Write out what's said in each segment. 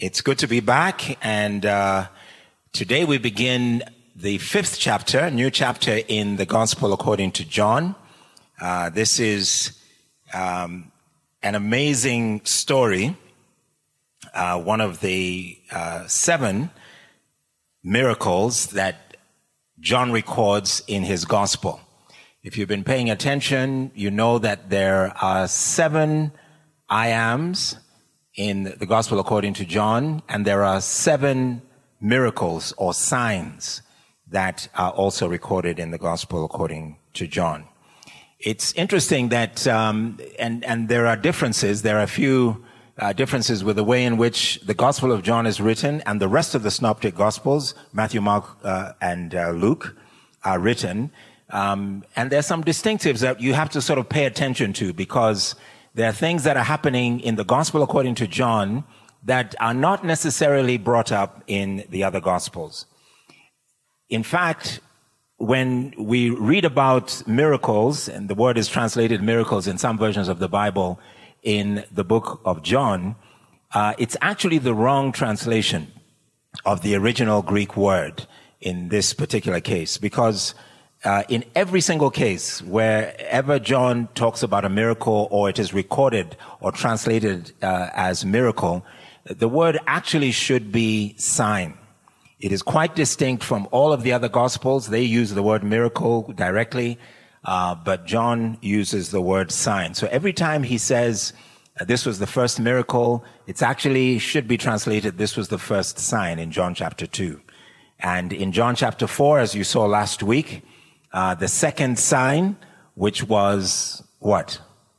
It's good to be back, and today we begin the 5th chapter, new chapter in the Gospel according to John. This is an amazing story, one of the 7 miracles that John records in his Gospel. If you've been paying attention, you know that there are 7 I ams in the Gospel according to John, and there are 7 miracles or signs that are also recorded in the Gospel according to John. It's interesting that, and there are differences. There are a few differences with the way in which the Gospel of John is written and the rest of the Synoptic Gospels, Matthew, Mark, and Luke, are written. And there's some distinctives that you have to sort of pay attention to, because there are things that are happening in the Gospel according to John that are not necessarily brought up in the other Gospels. In fact, when we read about miracles, and the word is translated miracles in some versions of the Bible in the book of John, it's actually the wrong translation of the original Greek word in this particular case, because in every single case, wherever John talks about a miracle or it is recorded or translated as miracle, the word actually should be sign. It is quite distinct from all of the other Gospels. They use the word miracle directly, but John uses the word sign. So every time he says, this was the first miracle, it's actually should be translated, this was the first sign in John chapter 2. And in John chapter 4, as you saw last week, the second sign, which was what?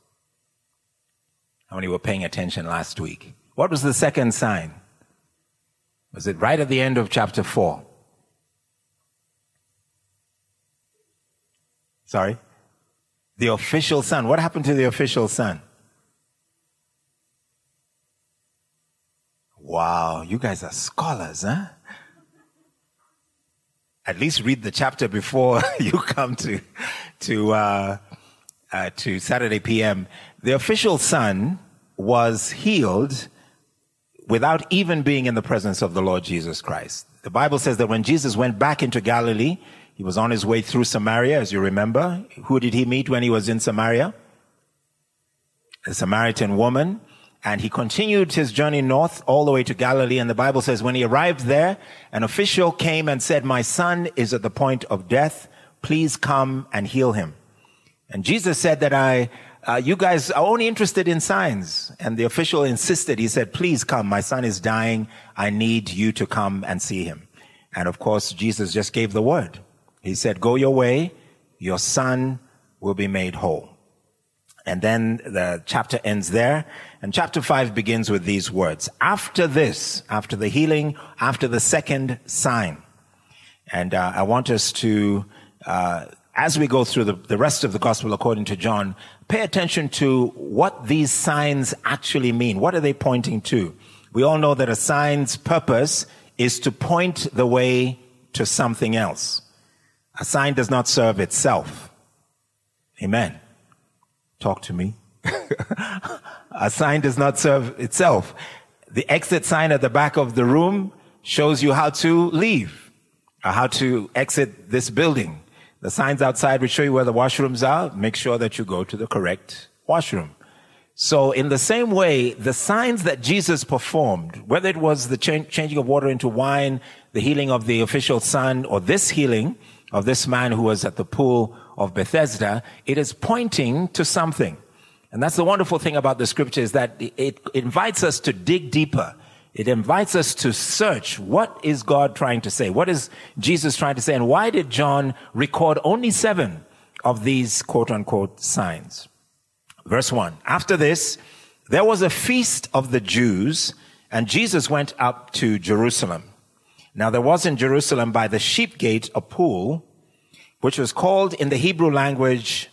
How many were paying attention last week? What was the second sign? Was it right at the end of chapter 4? Sorry? The official son. What happened to the official son? Wow, you guys are scholars, huh? At least read the chapter before you come to Saturday PM. The official son was healed without even being in the presence of the Lord Jesus Christ. The Bible says that when Jesus went back into Galilee, he was on his way through Samaria, as you remember. Who did he meet when he was in Samaria? A Samaritan woman. And he continued his journey north all the way to Galilee. And the Bible says when he arrived there, an official came and said, "My son is at the point of death. Please come and heal him." And Jesus said that you guys are only interested in signs. And the official insisted. He said, "Please come. My son is dying. I need you to come and see him." And of course, Jesus just gave the word. He said, "Go your way. Your son will be made whole." And then the chapter ends there. And chapter 5 begins with these words. After this, after the healing, after the second sign. And I want us to, as we go through the rest of the Gospel according to John, pay attention to what these signs actually mean. What are they pointing to? We all know that a sign's purpose is to point the way to something else. A sign does not serve itself. Amen. Talk to me. A sign does not serve itself. The exit sign at the back of the room shows you how to leave, or how to exit this building. The signs outside will show you where the washrooms are. Make sure that you go to the correct washroom. So in the same way, the signs that Jesus performed, whether it was the changing of water into wine, the healing of the official son, or this healing of this man who was at the pool of Bethesda, it is pointing to something. And that's the wonderful thing about the scripture, is that it invites us to dig deeper. It invites us to search, what is God trying to say? What is Jesus trying to say? And why did John record only 7 of these quote-unquote signs? Verse 1, after this, there was a feast of the Jews, and Jesus went up to Jerusalem. Now there was in Jerusalem by the sheep gate a pool, which was called in the Hebrew language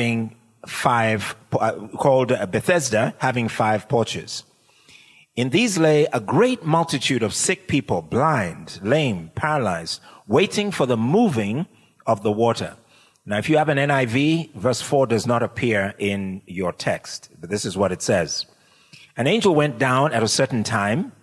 called Bethesda, having 5 porches. In these lay a great multitude of sick people, blind, lame, paralyzed, waiting for the moving of the water. Now, if you have an NIV, verse 4 does not appear in your text, but this is what it says. An angel went down at a certain time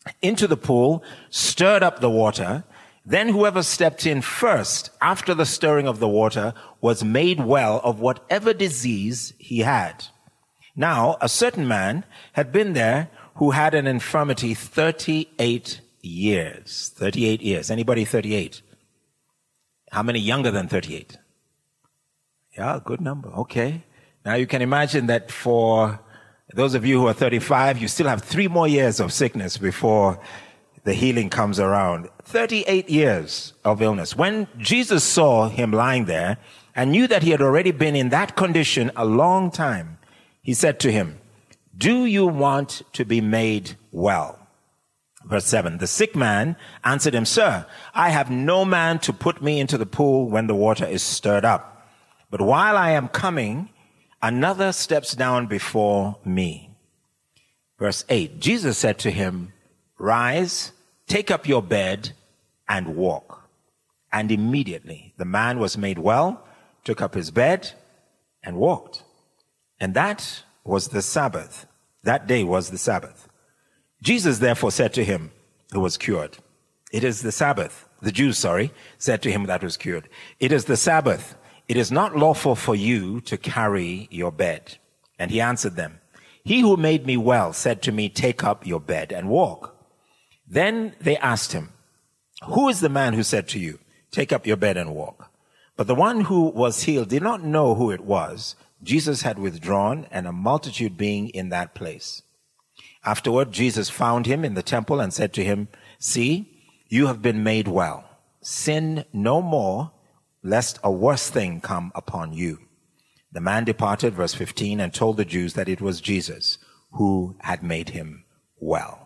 into the pool, stirred up the water. Then whoever stepped in first after the stirring of the water was made well of whatever disease he had. Now, a certain man had been there who had an infirmity 38 years. 38 years. Anybody 38? How many younger than 38? Yeah, good number. Okay. Now you can imagine that for those of you who are 35, you still have 3 more years of sickness before the healing comes around. 38 years of illness. When Jesus saw him lying there and knew that he had already been in that condition a long time, he said to him, "Do you want to be made well?" Verse 7, the sick man answered him, "Sir, I have no man to put me into the pool when the water is stirred up. But while I am coming, another steps down before me." Verse 8, Jesus said to him, "Rise, take up your bed and walk." And immediately the man was made well, took up his bed and walked. And that was the Sabbath. That day was the Sabbath. Jesus therefore said to him who was cured, "It is the Sabbath." The Jews, said to him that was cured, "It is the Sabbath. It is not lawful for you to carry your bed." And he answered them, "He who made me well said to me, 'Take up your bed and walk.'" Then they asked him, "Who is the man who said to you, 'Take up your bed and walk'?" But the one who was healed did not know who it was. Jesus had withdrawn, and a multitude being in that place. Afterward, Jesus found him in the temple and said to him, "See, you have been made well. Sin no more, lest a worse thing come upon you." The man departed, verse 15, and told the Jews that it was Jesus who had made him well.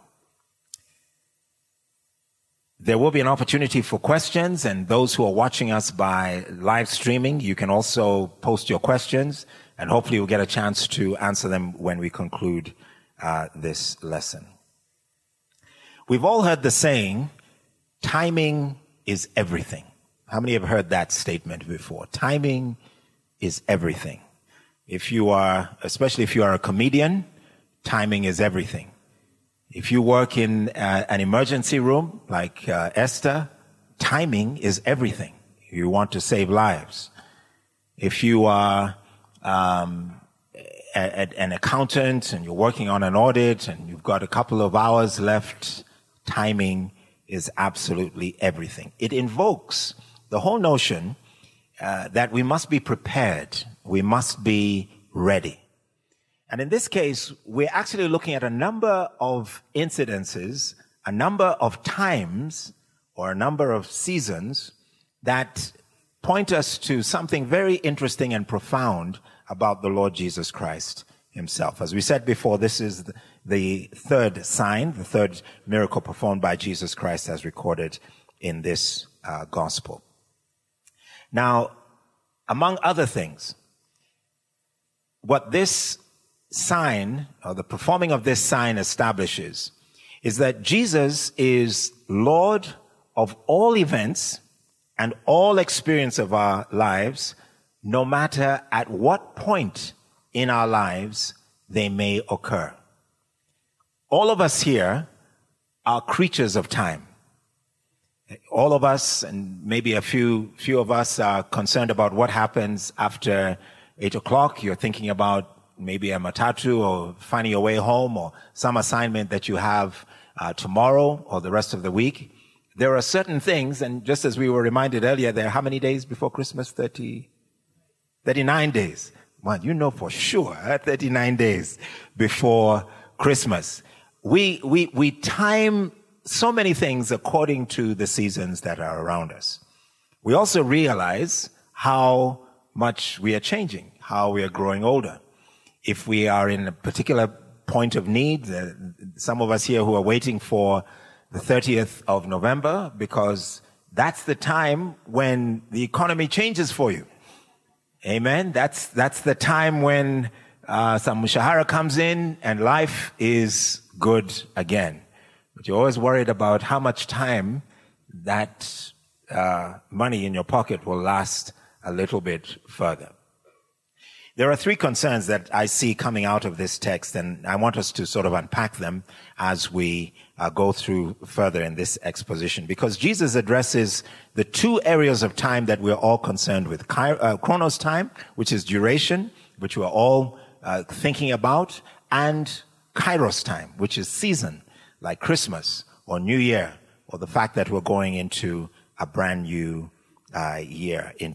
There will be an opportunity for questions, and those who are watching us by live streaming, you can also post your questions, and hopefully we'll get a chance to answer them when we conclude this lesson. We've all heard the saying, timing is everything. How many have heard that statement before? Timing is everything. Especially if you are a comedian, timing is everything. If you work in an emergency room like Esther, timing is everything. You want to save lives. If you are an accountant and you're working on an audit and you've got a couple of hours left, timing is absolutely everything. It invokes the whole notion that we must be prepared. We must be ready. And in this case, we're actually looking at a number of incidences, a number of times, or a number of seasons that point us to something very interesting and profound about the Lord Jesus Christ himself. As we said before, this is the third sign, the third miracle performed by Jesus Christ as recorded in this gospel. Now, among other things, what this sign, or the performing of this sign, establishes is that Jesus is Lord of all events and all experience of our lives, no matter at what point in our lives they may occur. All of us here are creatures of time. All of us, and maybe a few of us, are concerned about what happens after 8 o'clock. You're thinking about maybe a matatu or finding your way home or some assignment that you have tomorrow or the rest of the week. There are certain things, and just as we were reminded earlier, there are how many days before Christmas? 39 days. Well, you know for sure, 39 days before Christmas. We time so many things according to the seasons that are around us. We also realize how much we are changing, how we are growing older. If we are in a particular point of need, some of us here who are waiting for the 30th of November, because that's the time when the economy changes for you. Amen. That's the time when some mushahara comes in and life is good again. But you're always worried about how much time that money in your pocket will last a little bit further. There are three concerns that I see coming out of this text, and I want us to sort of unpack them as we go through further in this exposition, because Jesus addresses the two areas of time that we're all concerned with. Chronos time, which is duration, which we're all thinking about, and Kairos time, which is season, like Christmas or New Year, or the fact that we're going into a brand new year in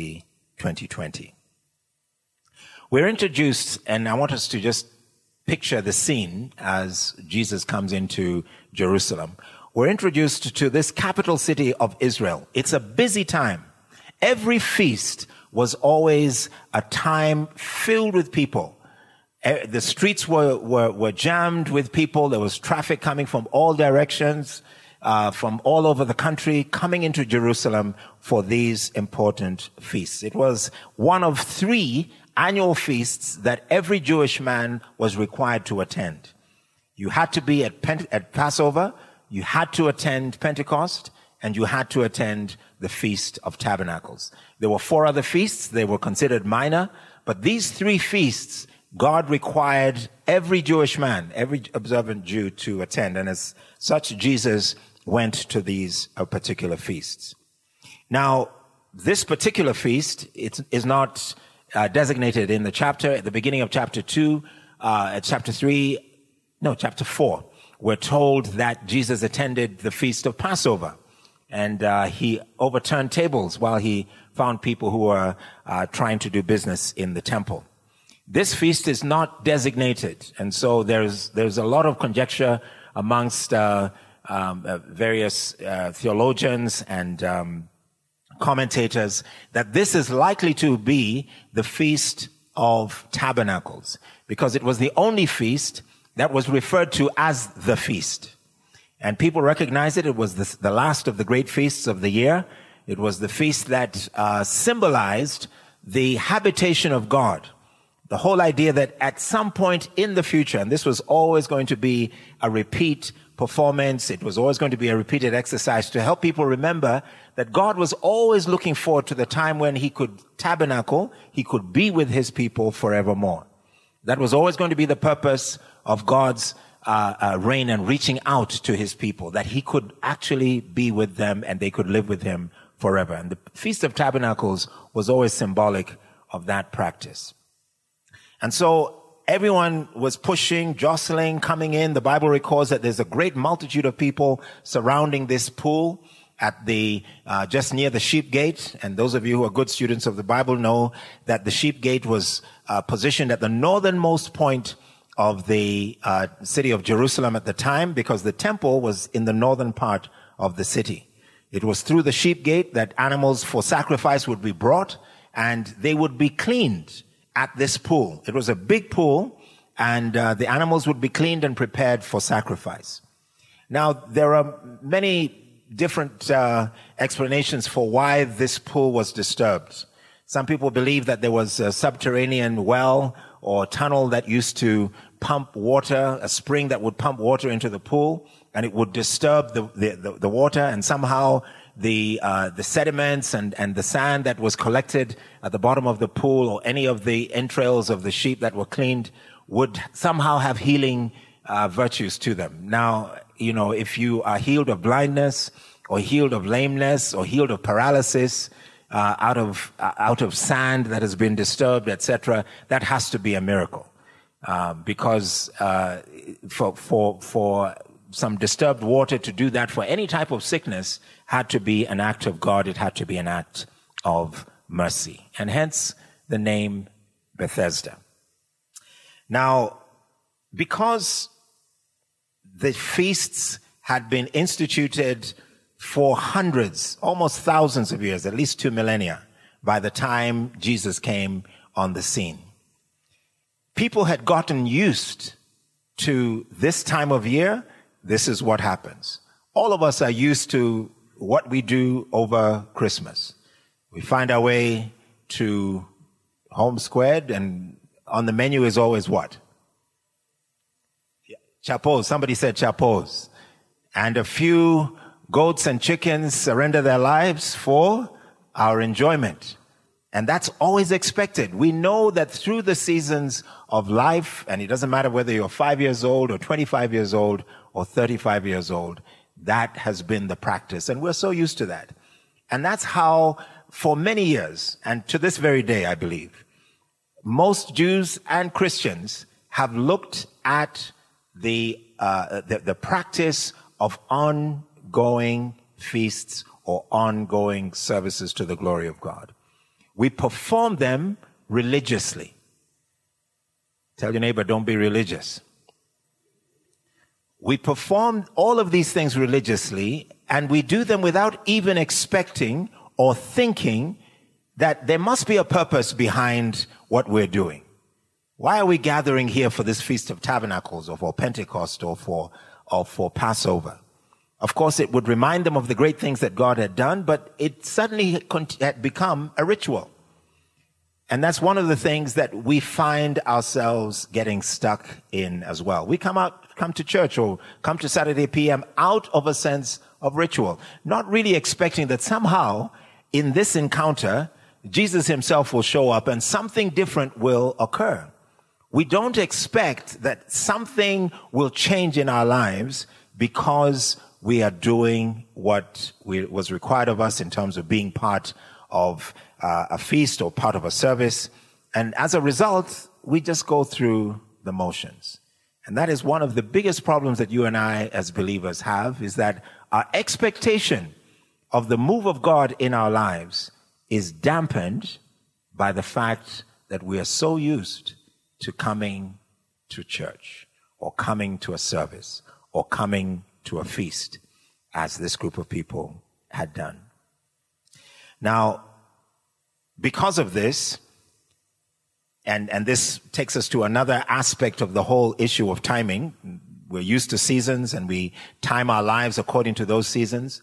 2020. We're introduced, and I want us to just picture the scene as Jesus comes into Jerusalem. We're introduced to this capital city of Israel. It's a busy time. Every feast was always a time filled with people. The streets were jammed with people. There was traffic coming from all directions, from all over the country, coming into Jerusalem for these important feasts. It was one of 3 annual feasts that every Jewish man was required to attend. You had to be at Passover, you had to attend Pentecost, and you had to attend the Feast of Tabernacles. There were 4 other feasts. They were considered minor, but these 3 feasts God required every Jewish man, every observant Jew to attend. And as such, Jesus went to these particular feasts. Now, this particular feast is not designated in the chapter. At the beginning of chapter 2, at chapter 4, we're told that Jesus attended the Feast of Passover. And he overturned tables while he found people who were trying to do business in the temple. This feast is not designated, and so there's a lot of conjecture amongst various theologians and commentators that this is likely to be the Feast of Tabernacles, because it was the only feast that was referred to as the feast. And people recognize it. It was the last of the great feasts of the year. It was the feast that symbolized the habitation of God. The whole idea that at some point in the future, and this was always going to be a repeat performance, it was always going to be a repeated exercise to help people remember that God was always looking forward to the time when he could tabernacle, he could be with his people forevermore. That was always going to be the purpose of God's reign and reaching out to his people, that he could actually be with them and they could live with him forever. And the Feast of Tabernacles was always symbolic of that practice. And so everyone was pushing, jostling, coming in. The Bible records that there's a great multitude of people surrounding this pool at the just near the sheep gate. And those of you who are good students of the Bible know that the sheep gate was positioned at the northernmost point of the city of Jerusalem at the time, because the temple was in the northern part of the city. It was through the sheep gate that animals for sacrifice would be brought, and they would be cleaned at this pool. It was a big pool, and the animals would be cleaned and prepared for sacrifice. Now, there are many different explanations for why this pool was disturbed. Some people believe that there was a subterranean well or tunnel that used to pump water, a spring that would pump water into the pool, and it would disturb the water, and somehow the sediments and the sand that was collected at the bottom of the pool, or any of the entrails of the sheep that were cleaned, would somehow have healing virtues to them. Now, you know, if you are healed of blindness, or healed of lameness, or healed of paralysis, out of sand that has been disturbed, etc., that has to be a miracle, because for some disturbed water to do that for any type of sickness had to be an act of God. It had to be an act of mercy, and hence the name Bethesda. Now, because the feasts had been instituted for hundreds, almost thousands of years, at least 2 millennia, by the time Jesus came on the scene, people had gotten used to this time of year. This is what happens. All of us are used to what we do over Christmas. We find our way to Home Squared, and on the menu is always what? Chapos. Somebody said chapos. And a few goats and chickens surrender their lives for our enjoyment. And that's always expected. We know that through the seasons of life, and it doesn't matter whether you're 5 years old or 25 years old or 35 years old. That has been the practice, and we're so used to that. And that's how, for many years, and to this very day, I believe, most Jews and Christians have looked at the practice of ongoing feasts or ongoing services to the glory of God. We perform them religiously. Tell your neighbor, don't be religious. We perform all of these things religiously, and we do them without even expecting or thinking that there must be a purpose behind what we're doing. Why are we gathering here for this Feast of Tabernacles, or for Pentecost, or for Passover? Of course, it would remind them of the great things that God had done, but it suddenly had become a ritual. And that's one of the things that we find ourselves getting stuck in as well. We come to church or come to Saturday PM out of a sense of ritual, not really expecting that somehow in this encounter, Jesus himself will show up and something different will occur. We don't expect that something will change in our lives because we are doing what was required of us in terms of being part of a feast or part of a service. And as a result, we just go through the motions. And that is one of the biggest problems that you and I as believers have, is that our expectation of the move of God in our lives is dampened by the fact that we are so used to coming to church or coming to a service or coming to a feast, as this group of people had done. Now, because of this, and this takes us to another aspect of the whole issue of timing. We're used to seasons and we time our lives according to those seasons.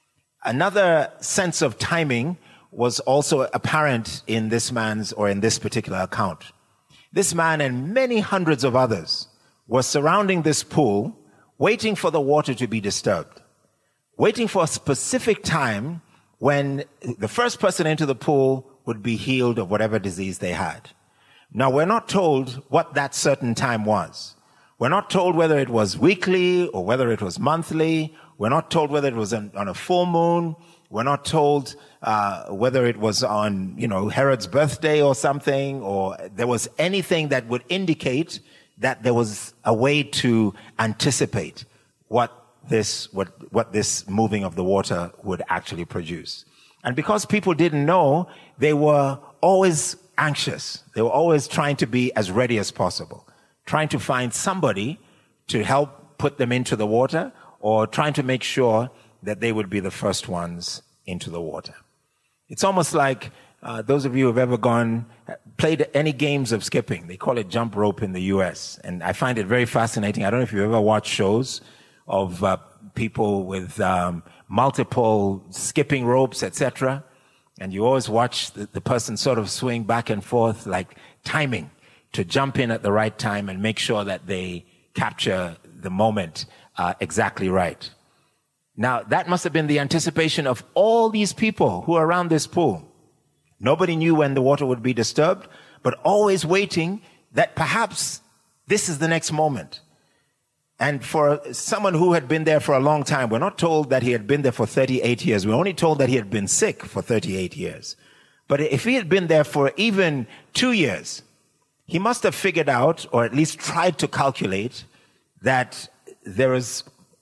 Another sense of timing was also apparent in this man's, or in this particular account. This man and many hundreds of others were surrounding this pool, waiting for the water to be disturbed, waiting for a specific time when the first person into the pool would be healed of whatever disease they had. Now, we're not told what that certain time was. We're not told whether it was weekly or whether it was monthly. We're not told whether it was on a full moon. We're not told whether it was on, Herod's birthday or something, or there was anything that would indicate that there was a way to anticipate what this moving of the water would actually produce. And because people didn't know, they were always anxious. They were always trying to be as ready as possible, trying to find somebody to help put them into the water, or trying to make sure that they would be the first ones into the water. It's almost like those of you who have ever played any games of skipping. They call it jump rope in the US. And I find it very fascinating. I don't know if you've ever watched shows of people with multiple skipping ropes, etc. And you always watch the person sort of swing back and forth, like timing to jump in at the right time and make sure that they capture the moment exactly right. Now, that must have been the anticipation of all these people who are around this pool. Nobody knew when the water would be disturbed, but always waiting that perhaps this is the next moment. And for someone who had been there for a long time, we're not told that he had been there for 38 years. We're only told that he had been sick for 38 years. But if he had been there for even 2 years, he must have figured out, or at least tried to calculate, that there's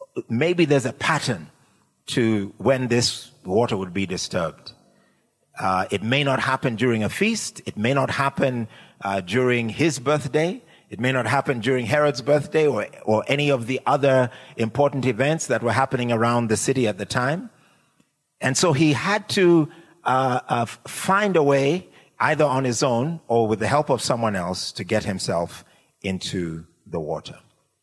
a pattern to when this water would be disturbed. It may not happen during a feast. It may not happen during his birthday. It may not happen during Herod's birthday or any of the other important events that were happening around the city at the time. And so he had to find a way, either on his own or with the help of someone else, to get himself into the water.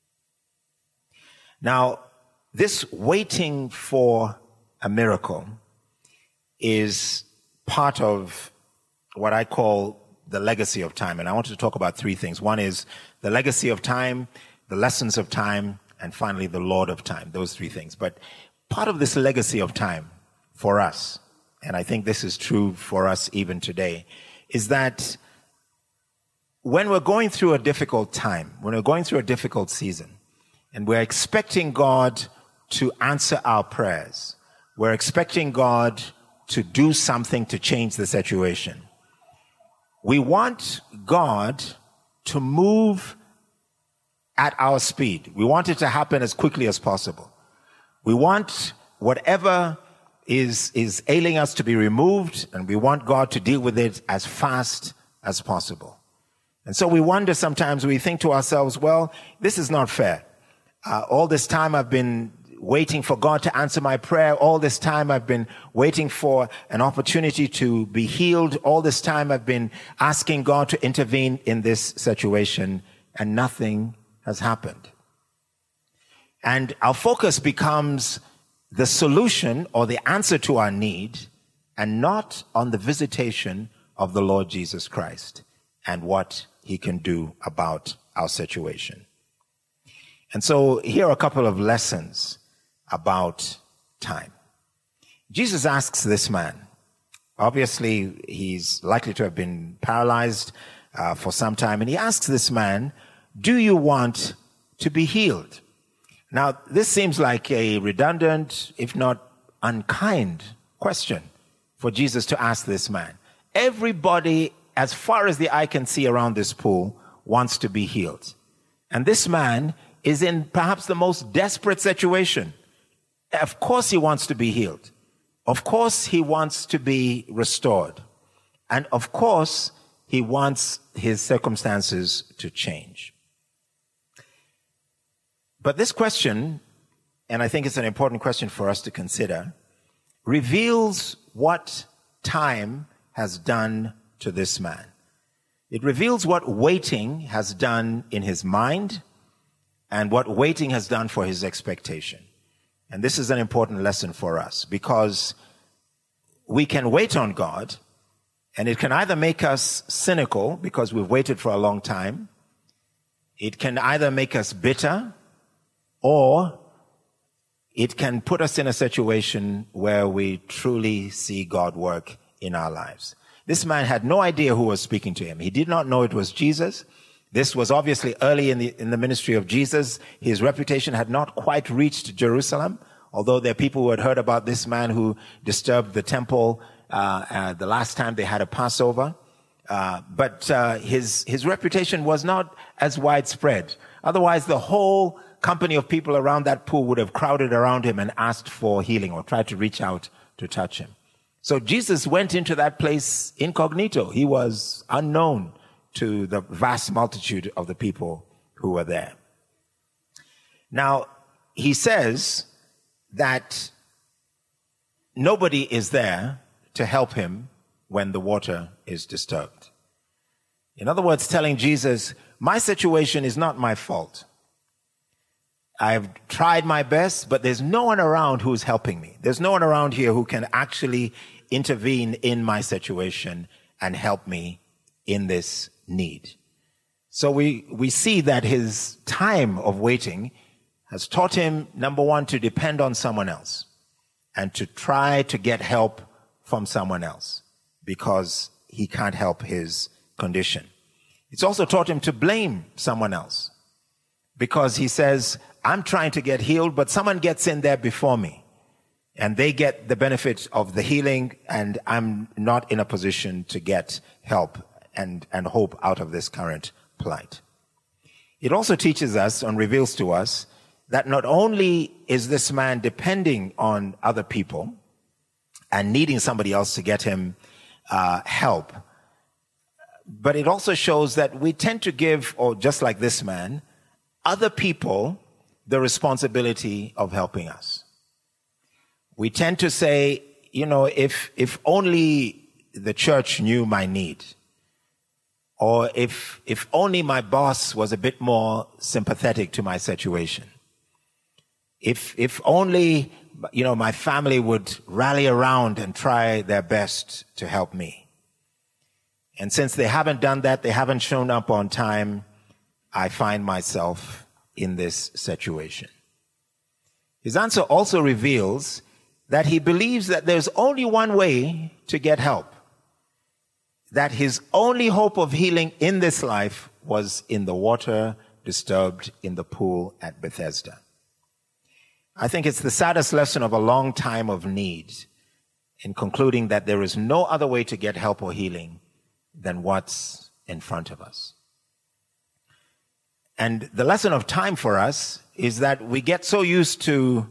Now, this waiting for a miracle is part of what I call the legacy of time. And I wanted to talk about three things. One is the legacy of time, the lessons of time, and finally the Lord of time. Those three things. But part of this legacy of time for us, and I think this is true for us even today, is that when we're going through a difficult time, when we're going through a difficult season, and we're expecting God to answer our prayers. We're expecting God to do something to change the situation. We want God to move at our speed. We want it to happen as quickly as possible. We want whatever is ailing us to be removed, and we want God to deal with it as fast as possible. And so we wonder sometimes, we think to ourselves, well, this is not fair. All this time I've been waiting for God to answer my prayer. All this time I've been waiting for an opportunity to be healed. All this time I've been asking God to intervene in this situation, and nothing has happened. And our focus becomes the solution or the answer to our need, and not on the visitation of the Lord Jesus Christ and what he can do about our situation. And so here are a couple of lessons about time. Jesus asks this man, obviously he's likely to have been paralyzed for some time, and he asks this man, do you want to be healed? Now, this seems like a redundant, if not unkind, question for Jesus to ask this man. Everybody, as far as the eye can see around this pool, wants to be healed. And this man is in perhaps the most desperate situation. Of course he wants to be healed. Of course he wants to be restored. And of course he wants his circumstances to change. But this question, and I think it's an important question for us to consider, reveals what time has done to this man. It reveals what waiting has done in his mind and what waiting has done for his expectation. And this is an important lesson for us, because we can wait on God, and it can either make us cynical because we've waited for a long time. It can either make us bitter, or it can put us in a situation where we truly see God work in our lives. This man had no idea who was speaking to him. He did not know it was Jesus. This was obviously early in the ministry of Jesus. His reputation had not quite reached Jerusalem, although there are people who had heard about this man who disturbed the temple the last time they had a Passover. But his reputation was not as widespread. Otherwise, the whole company of people around that pool would have crowded around him and asked for healing or tried to reach out to touch him. So Jesus went into that place incognito. He was unknown to the vast multitude of the people who were there. Now, he says that nobody is there to help him when the water is disturbed. In other words, telling Jesus, my situation is not my fault. I've tried my best, but there's no one around who's helping me. There's no one around here who can actually intervene in my situation and help me in this need. So we see that his time of waiting has taught him, number one, to depend on someone else and to try to get help from someone else because he can't help his condition. It's also taught him to blame someone else because he says, I'm trying to get healed, but someone gets in there before me and they get the benefit of the healing, and I'm not in a position to get help and hope out of this current plight. It also teaches us and reveals to us that not only is this man depending on other people and needing somebody else to get him help, but it also shows that we tend to give, or just like this man, other people the responsibility of helping us. We tend to say, if only the church knew my need, or if only my boss was a bit more sympathetic to my situation, if only, my family would rally around and try their best to help me. And since they haven't done that, they haven't shown up on time, I find myself in this situation. His answer also reveals that he believes that there's only one way to get help, that his only hope of healing in this life was in the water disturbed in the pool at Bethesda. I think it's the saddest lesson of a long time of need in concluding that there is no other way to get help or healing than what's in front of us. And the lesson of time for us is that we get so used to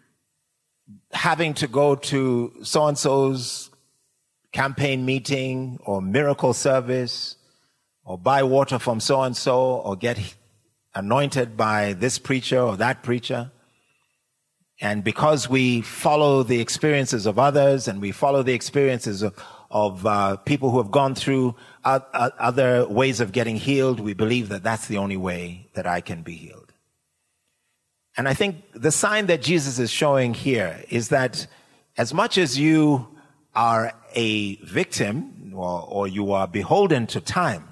having to go to so-and-so's campaign meeting or miracle service or buy water from so-and-so or get anointed by this preacher or that preacher. And because we follow the experiences of others and we follow the experiences of people who have gone through other ways of getting healed, we believe that that's the only way that I can be healed. And I think the sign that Jesus is showing here is that as much as you are a victim or you are beholden to time,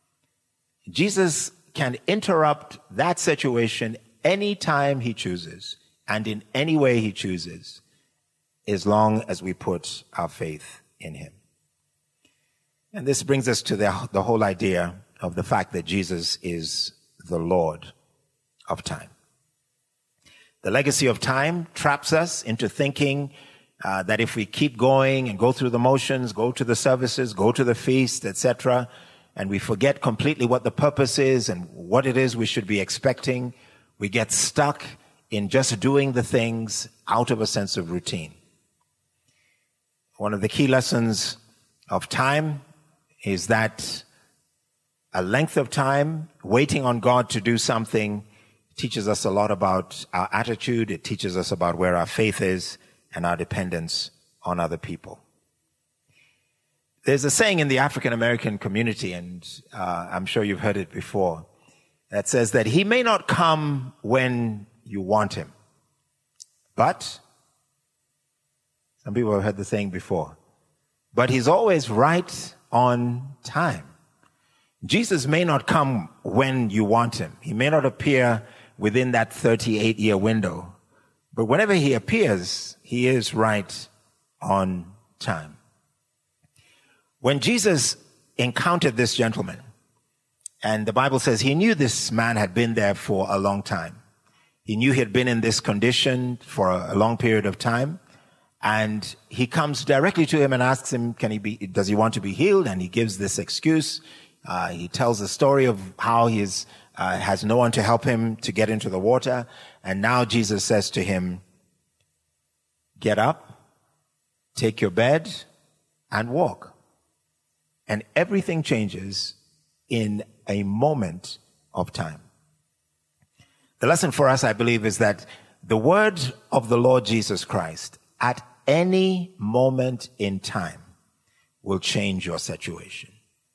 Jesus can interrupt that situation anytime he chooses and in any way he chooses, as long as we put our faith in him. And this brings us to the whole idea of the fact that Jesus is the Lord of time. The legacy of time traps us into thinking that if we keep going and go through the motions, go to the services, go to the feast, etc., and we forget completely what the purpose is and what it is we should be expecting, we get stuck in just doing the things out of a sense of routine. One of the key lessons of time is that a length of time waiting on God to do something teaches us a lot about our attitude. It teaches us about where our faith is and our dependence on other people. There's a saying in the African American community, and I'm sure you've heard it before, that says that he may not come when you want him, but some people have heard the saying before, but he's always right on time. Jesus may not come when you want him. He may not appear within that 38-year window, but whenever he appears, he is right on time. When Jesus encountered this gentleman, and the Bible says he knew this man had been there for a long time. He knew he had been in this condition for a long period of time. And he comes directly to him and asks him, does he want to be healed? And he gives this excuse. He tells the story of how he has no one to help him to get into the water. And now Jesus says to him, get up, take your bed, and walk. And everything changes in a moment of time. The lesson for us, I believe, is that the word of the Lord Jesus Christ at any moment in time will change your situation.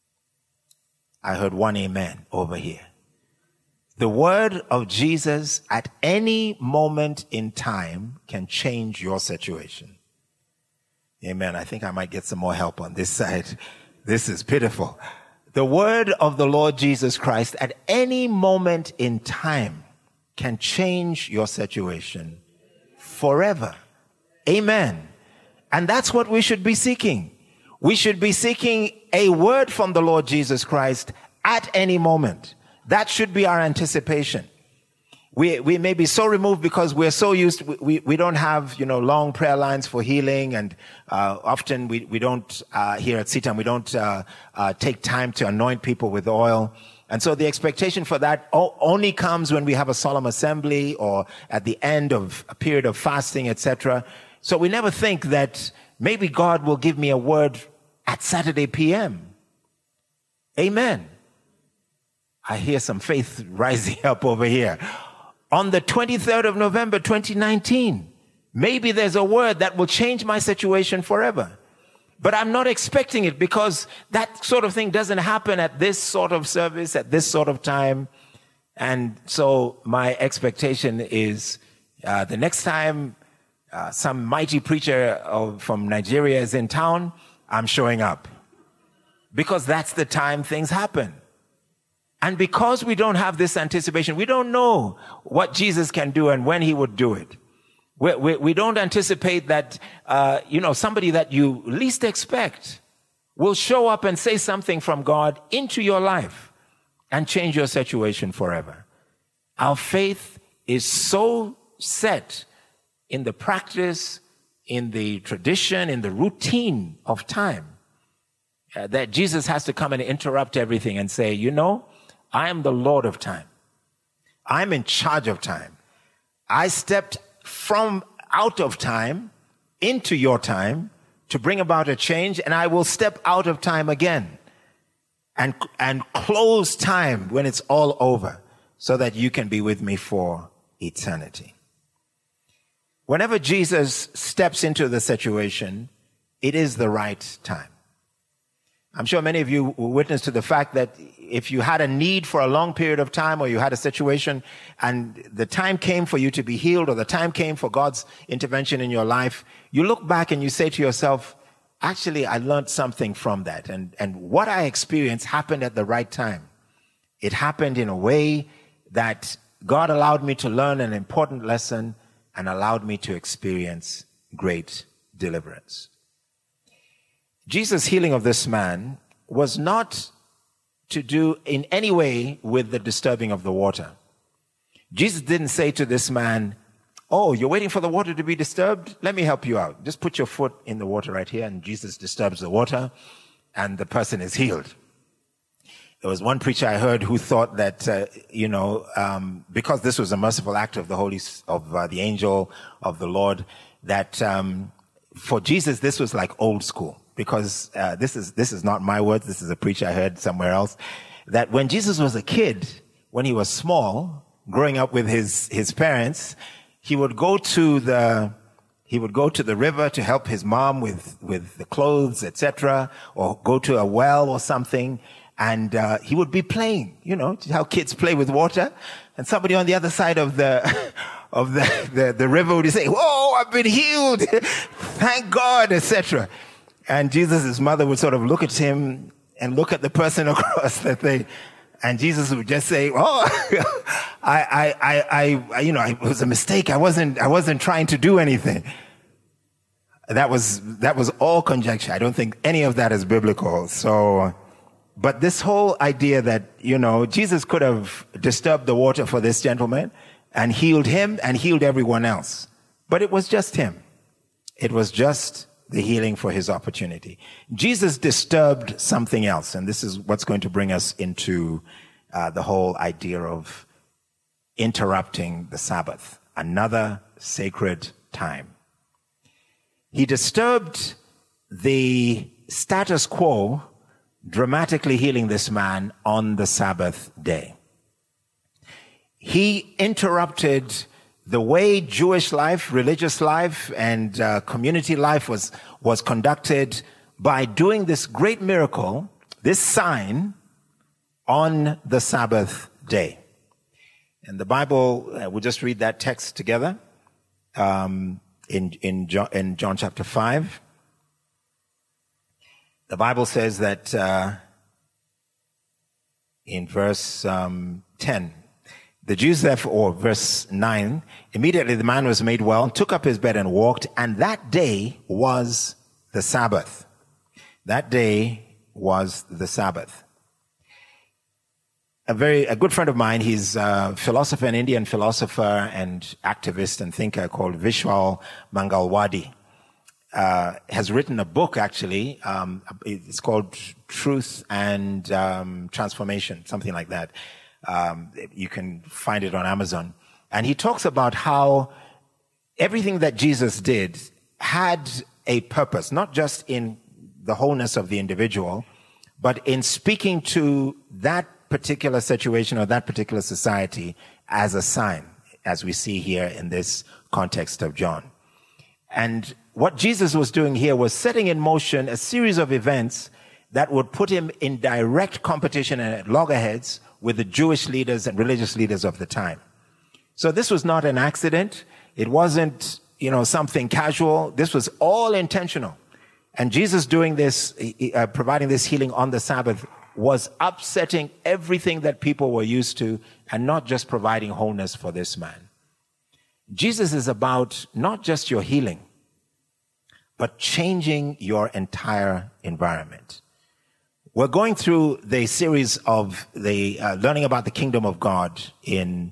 I heard one amen over here. The word of Jesus at any moment in time can change your situation. Amen. I think I might get some more help on this side. This is pitiful. The word of the Lord Jesus Christ at any moment in time can change your situation forever. Amen. And that's what we should be seeking. We should be seeking a word from the Lord Jesus Christ at any moment. That should be our anticipation. We may be so removed because we're so used, we don't have, long prayer lines for healing, and often we don't, here at CITAM, we don't take time to anoint people with oil. And so the expectation for that only comes when we have a solemn assembly or at the end of a period of fasting, etc. So we never think that maybe God will give me a word at Saturday PM. Amen. I hear some faith rising up over here. On the 23rd of November, 2019, maybe there's a word that will change my situation forever. But I'm not expecting it because that sort of thing doesn't happen at this sort of service, at this sort of time. And so my expectation is the next time some mighty preacher from Nigeria is in town, I'm showing up. Because that's the time things happen. And because we don't have this anticipation, we don't know what Jesus can do and when he would do it. We don't anticipate that, somebody that you least expect will show up and say something from God into your life and change your situation forever. Our faith is so set in the practice, in the tradition, in the routine of time, that Jesus has to come and interrupt everything and say, you know, I am the Lord of time. I'm in charge of time. I stepped from out of time into your time to bring about a change, and I will step out of time again and close time when it's all over so that you can be with me for eternity. Whenever Jesus steps into the situation, it is the right time. I'm sure many of you will witness to the fact that if you had a need for a long period of time, or you had a situation and the time came for you to be healed, or the time came for God's intervention in your life, you look back and you say to yourself, actually, I learned something from that. And what I experienced happened at the right time. It happened in a way that God allowed me to learn an important lesson and allowed me to experience great deliverance. Jesus' healing of this man was not to do in any way with the disturbing of the water. Jesus didn't say to this man, oh, you're waiting for the water to be disturbed? Let me help you out. Just put your foot in the water right here, and Jesus disturbs the water, and the person is healed. There was one preacher I heard who thought that, because this was a merciful act of the angel of the Lord, that for Jesus this was like old school. Because this is not my words, this is a preacher I heard somewhere else, that when Jesus was a kid, when he was small, growing up with his parents, he would go to the river to help his mom with the clothes, etc., or go to a well or something, and he would be playing, how kids play with water, and somebody on the other side of the the river would say, "Whoa, I've been healed, thank God," etc. And Jesus' mother would sort of look at him and look at the person across the thing. And Jesus would just say, "Oh, it was a mistake. I wasn't trying to do anything." That was all conjecture. I don't think any of that is biblical. So, but this whole idea that, Jesus could have disturbed the water for this gentleman and healed him and healed everyone else. But it was just him. It was just the healing for his opportunity. Jesus disturbed something else, and this is what's going to bring us into the whole idea of interrupting the Sabbath, another sacred time. He disturbed the status quo, dramatically healing this man on the Sabbath day. He interrupted the way Jewish life, religious life, and community life was conducted by doing this great miracle, this sign, on the Sabbath day. And the Bible, we'll just read that text together in John chapter 5. The Bible says that in verse 10, the Jews therefore, or verse 9, immediately the man was made well, took up his bed and walked, and that day was the Sabbath. That day was the Sabbath. A good friend of mine, he's a philosopher, an Indian philosopher and activist and thinker called Vishal Mangalwadi, has written a book actually, it's called Truth and Transformation, something like that. You can find it on Amazon. And he talks about how everything that Jesus did had a purpose, not just in the wholeness of the individual, but in speaking to that particular situation or that particular society as a sign, as we see here in this context of John. And what Jesus was doing here was setting in motion a series of events that would put him in direct competition and at loggerheads with the Jewish leaders and religious leaders of the time. So this was not an accident. It wasn't, something casual. This was all intentional. And Jesus doing this, providing this healing on the Sabbath, was upsetting everything that people were used to and not just providing wholeness for this man. Jesus is about not just your healing, but changing your entire environment. We're going through the series of the learning about the kingdom of God in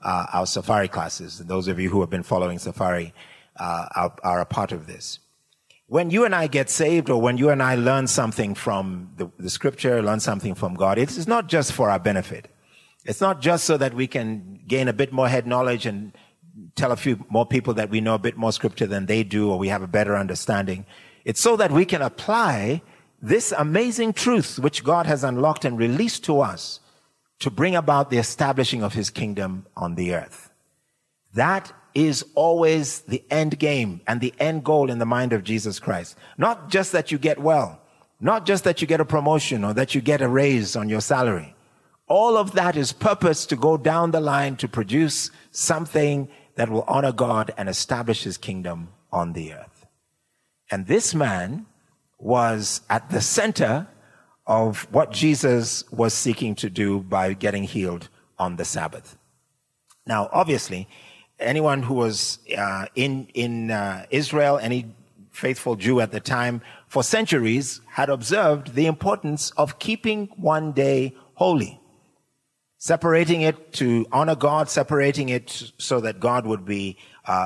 our Safari classes. Those of you who have been following Safari are a part of this. When you and I get saved, or when you and I learn something from the scripture, learn something from God, it is not just for our benefit. It's not just so that we can gain a bit more head knowledge and tell a few more people that we know a bit more scripture than they do, or we have a better understanding. It's so that we can apply this amazing truth which God has unlocked and released to us to bring about the establishing of his kingdom on the earth. That is always the end game and the end goal in the mind of Jesus Christ. Not just that you get well, not just that you get a promotion or that you get a raise on your salary. All of that is purpose to go down the line to produce something that will honor God and establish his kingdom on the earth. And this man was at the center of what Jesus was seeking to do by getting healed on the Sabbath. Now, obviously, anyone who was in Israel, any faithful Jew at the time, for centuries had observed the importance of keeping one day holy. Separating it to honor God, separating it so that God would be,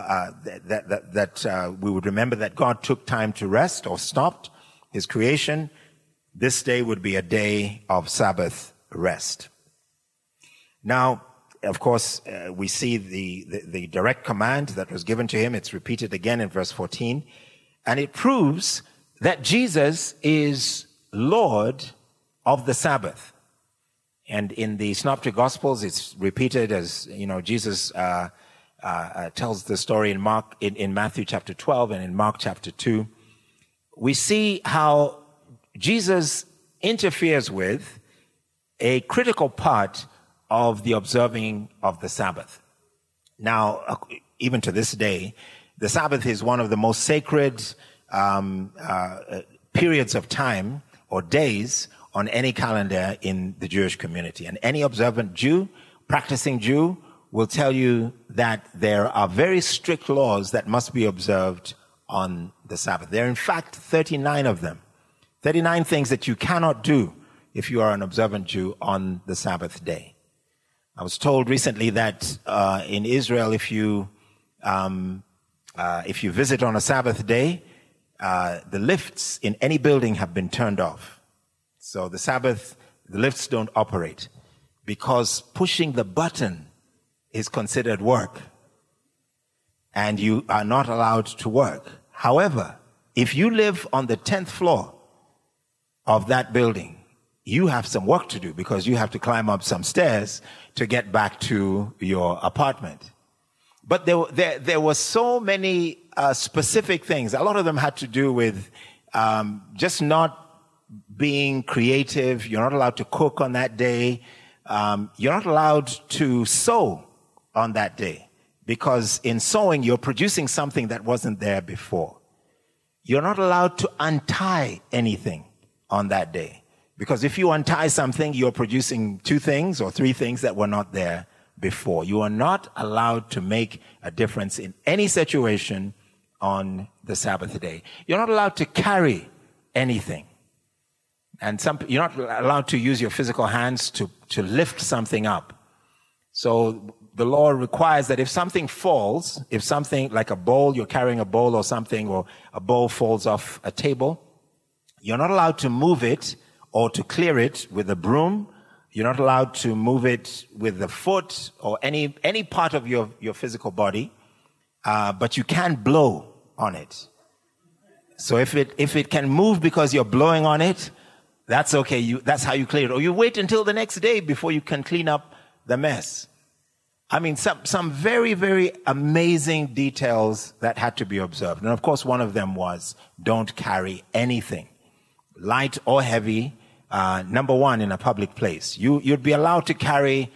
we would remember that God took time to rest or stopped his creation. This day would be a day of Sabbath rest. Now, of course, we see the direct command that was given to him. It's repeated again in verse 14. And it proves that Jesus is Lord of the Sabbath. And in the Synoptic Gospels, it's repeated as, Jesus tells the story in Matthew chapter 12 and in Mark chapter 2. We see how Jesus interferes with a critical part of the observing of the Sabbath. Now, even to this day, the Sabbath is one of the most sacred periods of time or days on any calendar in the Jewish community. And any observant Jew, practicing Jew, will tell you that there are very strict laws that must be observed on the Sabbath. There are in fact 39 of them. 39 things that you cannot do if you are an observant Jew on the Sabbath day. I was told recently that in Israel, if you visit on a Sabbath day, the lifts in any building have been turned off. So the Sabbath, the lifts don't operate because pushing the button is considered work, and you are not allowed to work. However, if you live on the 10th floor of that building, you have some work to do because you have to climb up some stairs to get back to your apartment. But there were so many specific things. A lot of them had to do with just not being creative. You're not allowed to cook on that day. You're not allowed to sew on that day because in sewing, you're producing something that wasn't there before. You're not allowed to untie anything on that day because if you untie something, you're producing 2 things or 3 things that were not there before. You are not allowed to make a difference in any situation on the Sabbath day. You're not allowed to carry anything. And you're not allowed to use your physical hands to lift something up. So the law requires that if something falls, if something like a bowl, you're carrying a bowl or something, or a bowl falls off a table, you're not allowed to move it or to clear it with a broom. You're not allowed to move it with the foot or any part of your physical body, but you can blow on it. So if it can move because you're blowing on it, that's okay. That's how you clear it. Or you wait until the next day before you can clean up the mess. I mean, some very, very amazing details that had to be observed. And of course, one of them was don't carry anything, light or heavy, number one, in a public place. You'd be allowed to carry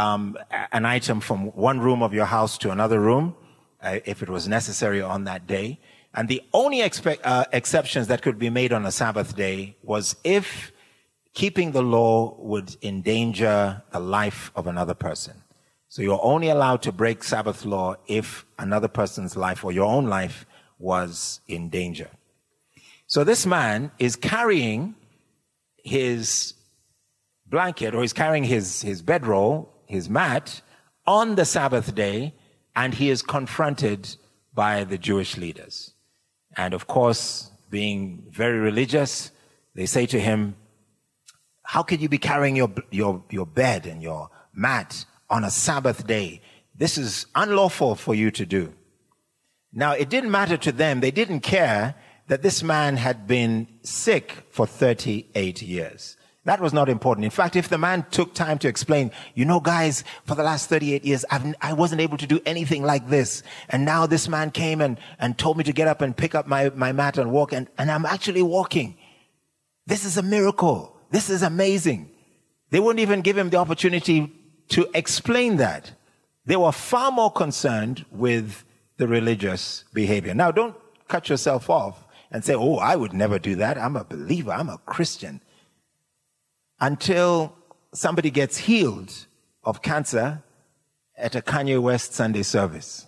an item from one room of your house to another room if it was necessary on that day. And the only exceptions that could be made on a Sabbath day was if keeping the law would endanger the life of another person. So you're only allowed to break Sabbath law if another person's life or your own life was in danger. So this man is carrying his blanket, or he's carrying his bedroll, his mat, on the Sabbath day, and he is confronted by the Jewish leaders. And of course, being very religious, they say to him, how could you be carrying your bed and your mat on a Sabbath day? This is unlawful for you to do. Now, it didn't matter to them. They didn't care that this man had been sick for 38 years. That was not important. In fact, if the man took time to explain, you know, guys, for the last 38 years, I wasn't able to do anything like this. And now this man came and told me to get up and pick up my mat and walk. And I'm actually walking. This is a miracle. This is amazing. They wouldn't even give him the opportunity to explain that. They were far more concerned with the religious behavior. Now, don't cut yourself off and say, oh, I would never do that. I'm a believer. I'm a Christian. Until somebody gets healed of cancer at a Kanye West Sunday service.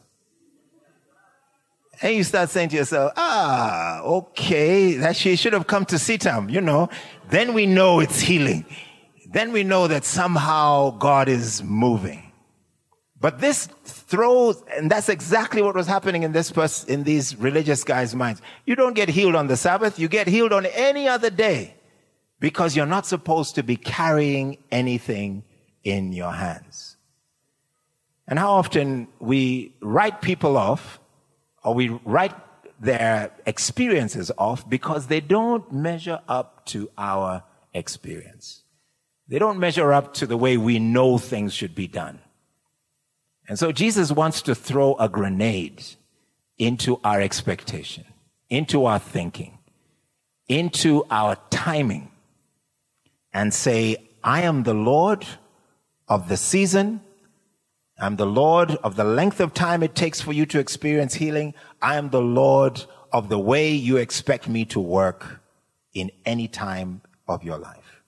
And you start saying to yourself, okay, that she should have come to CITAM, you know. Then we know it's healing. Then we know that somehow God is moving. But this throws, and that's exactly what was happening in in these religious guys' minds. You don't get healed on the Sabbath, you get healed on any other day, because you're not supposed to be carrying anything in your hands. And how often we write people off, or we write their experiences off because they don't measure up to our experience. They don't measure up to the way we know things should be done. And so Jesus wants to throw a grenade into our expectation, into our thinking, into our timing, and say, I am the Lord of the season. I'm the Lord of the length of time it takes for you to experience healing. I am the Lord of the way you expect me to work in any time of your life.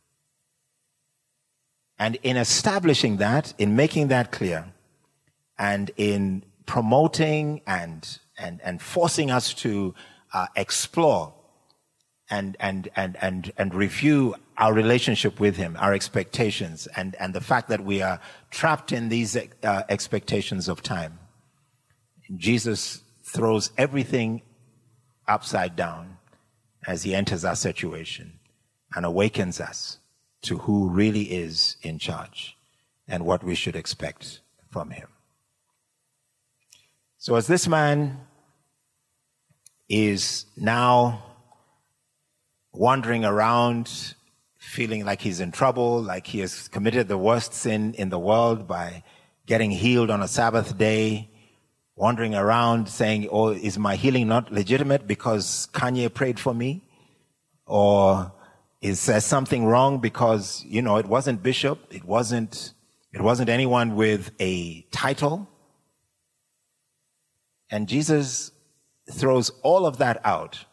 And in establishing that, in making that clear, and in promoting and forcing us to explore and review our relationship with him, our expectations, and the fact that we are trapped in these expectations of time. Jesus throws everything upside down as he enters our situation and awakens us to who really is in charge and what we should expect from him. So as this man is now wandering around, feeling like he's in trouble, like he has committed the worst sin in the world by getting healed on a Sabbath day, wandering around saying, oh, is my healing not legitimate because Kanye prayed for me? Or is there something wrong because, you know, it wasn't bishop, it wasn't anyone with a title? And Jesus throws all of that out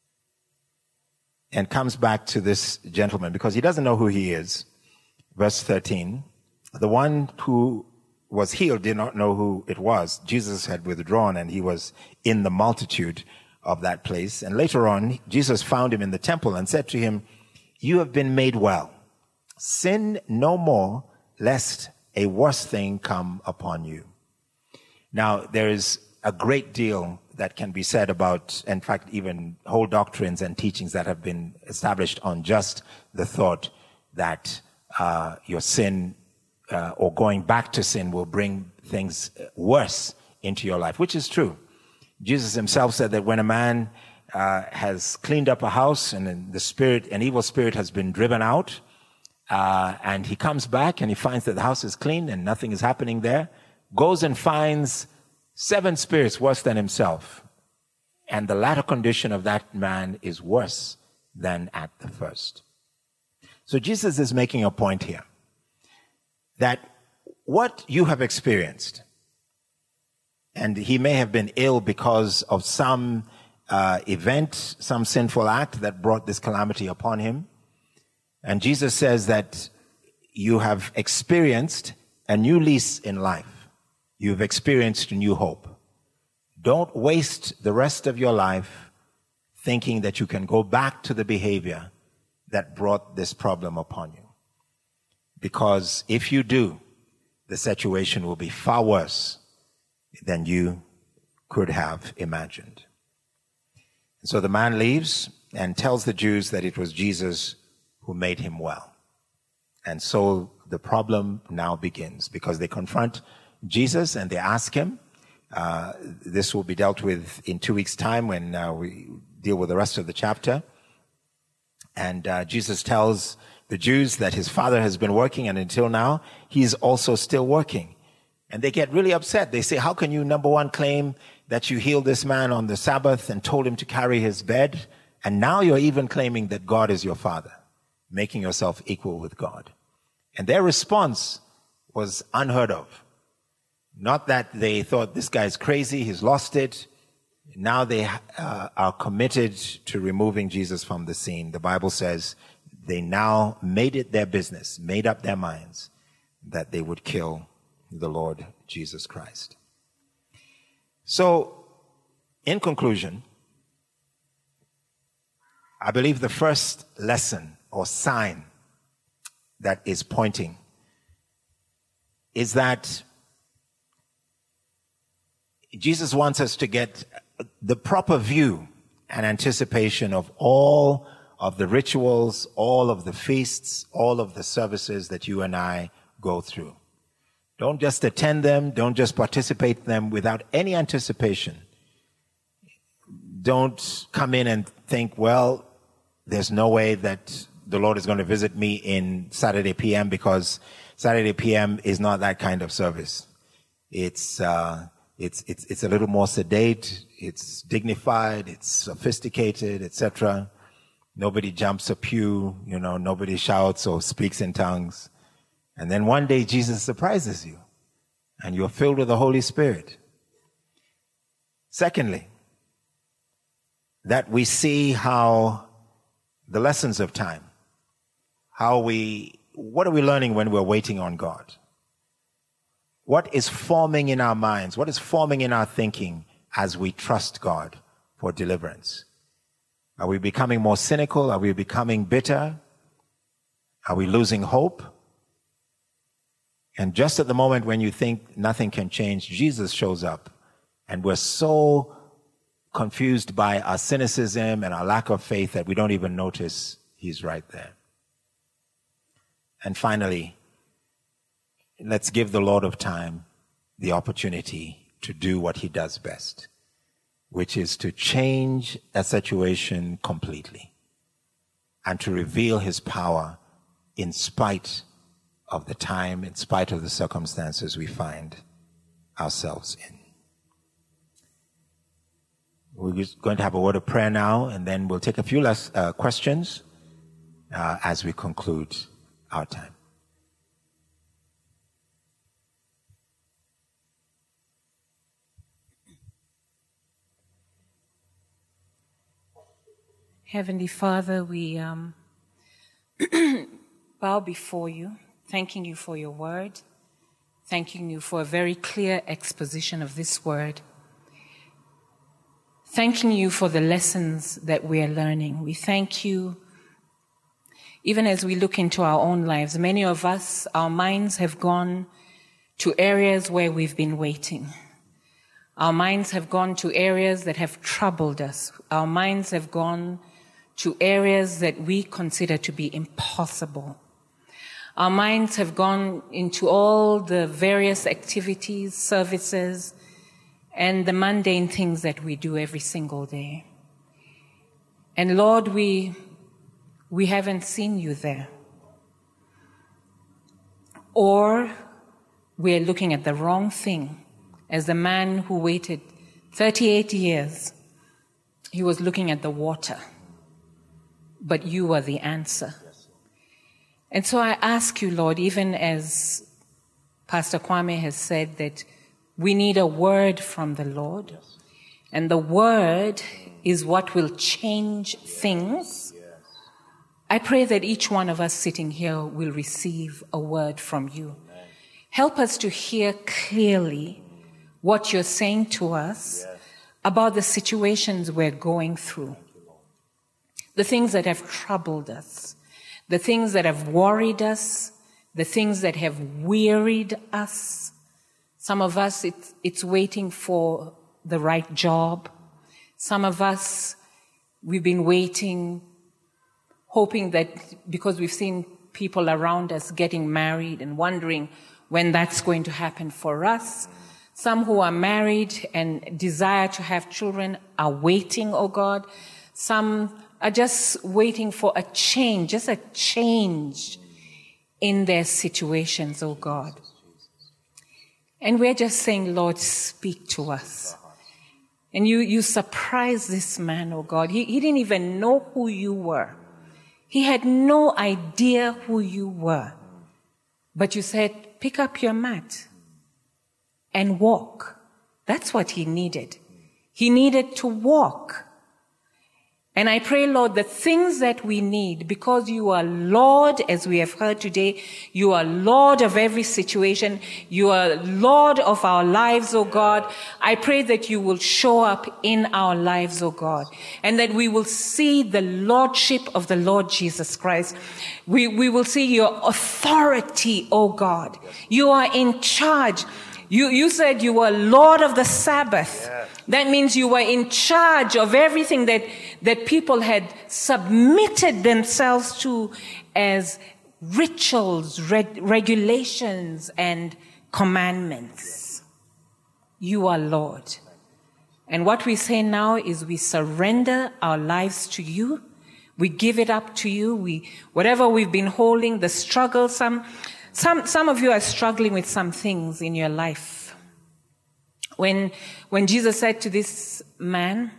and comes back to this gentleman because he doesn't know who he is. Verse 13, the one who was healed did not know who it was. Jesus had withdrawn and he was in the multitude of that place. And later on, Jesus found him in the temple and said to him, you have been made well. Sin no more, lest a worse thing come upon you. Now, there is a great deal that can be said about, in fact, even whole doctrines and teachings that have been established on just the thought that your sin or going back to sin will bring things worse into your life, which is true. Jesus himself said that when a man has cleaned up a house and an evil spirit has been driven out, and he comes back and he finds that the house is clean and nothing is happening there, goes and finds 7 spirits worse than himself. And the latter condition of that man is worse than at the first. So Jesus is making a point here that what you have experienced, and he may have been ill because of some event, some sinful act that brought this calamity upon him. And Jesus says that you have experienced a new lease in life. You've experienced a new hope. Don't waste the rest of your life thinking that you can go back to the behavior that brought this problem upon you. Because if you do, the situation will be far worse than you could have imagined. So the man leaves and tells the Jews that it was Jesus who made him well. And so the problem now begins, because they confront Jesus and they ask him. This will be dealt with in 2 weeks' time when we deal with the rest of the chapter. And Jesus tells the Jews that his Father has been working, and until now, he's also still working. And they get really upset. They say, how can you, number one, claim that you healed this man on the Sabbath and told him to carry his bed, and now you're even claiming that God is your Father, making yourself equal with God? And their response was unheard of. Not that they thought this guy's crazy, he's lost it. Now they are committed to removing Jesus from the scene. The Bible says they now made it their business, made up their minds that they would kill the Lord Jesus Christ. So, in conclusion, I believe the first lesson or sign that is pointing is that Jesus wants us to get the proper view and anticipation of all of the rituals, all of the feasts, all of the services that you and I go through. Don't just attend them. Don't just participate in them without any anticipation. Don't come in and think, well, there's no way that the Lord is going to visit me in Saturday PM, because Saturday PM is not that kind of service. It's a little more sedate. It's dignified. It's sophisticated, etc. Nobody jumps a pew. Nobody shouts or speaks in tongues. And then one day Jesus surprises you and you're filled with the Holy Spirit. Secondly, that we see how the lessons of time, what are we learning when we're waiting on God? What is forming in our minds? What is forming in our thinking as we trust God for deliverance? Are we becoming more cynical? Are we becoming bitter? Are we losing hope? And just at the moment when you think nothing can change, Jesus shows up. And we're so confused by our cynicism and our lack of faith that we don't even notice he's right there. And finally, let's give the Lord of time the opportunity to do what he does best, which is to change a situation completely and to reveal his power in spite of the time, in spite of the circumstances we find ourselves in. We're just going to have a word of prayer now, and then we'll take a few less questions as we conclude our time. Heavenly Father, we bow before you, thanking you for your word, thanking you for a very clear exposition of this word, thanking you for the lessons that we are learning. We thank you, even as we look into our own lives. Many of us, our minds have gone to areas where we've been waiting. Our minds have gone to areas that have troubled us. Our minds have gone to areas that we consider to be impossible. Our minds have gone into all the various activities, services, and the mundane things that we do every single day. And Lord, we haven't seen you there. Or we're looking at the wrong thing. As the man who waited 38 years, he was looking at the water. But you are the answer. And so I ask you, Lord, even as Pastor Kwame has said, that we need a word from the Lord. And the word is what will change things. I pray that each one of us sitting here will receive a word from you. Help us to hear clearly what you're saying to us about the situations we're going through, the things that have troubled us, the things that have worried us, the things that have wearied us. Some of us, it's waiting for the right job. Some of us, we've been waiting, hoping that because we've seen people around us getting married and wondering when that's going to happen for us. Some who are married and desire to have children are waiting, oh God. Some are just waiting for a change, just a change in their situations, oh God. And we're just saying, Lord, speak to us. And you surprised this man, oh God. He didn't even know who you were. He had no idea who you were. But you said, pick up your mat and walk. That's what he needed. He needed to walk. And I pray, Lord, the things that we need, because you are Lord, as we have heard today, you are Lord of every situation. You are Lord of our lives, oh God. I pray that you will show up in our lives, oh God, and that we will see the Lordship of the Lord Jesus Christ. We will see your authority, oh God. You are in charge. You said you were Lord of the Sabbath. Yes. That means you were in charge of everything that people had submitted themselves to as rituals, regulations, and commandments. You are Lord. And what we say now is we surrender our lives to you. We give it up to you. Whatever we've been holding, the struggle, some of you are struggling with some things in your life. When Jesus said to this man,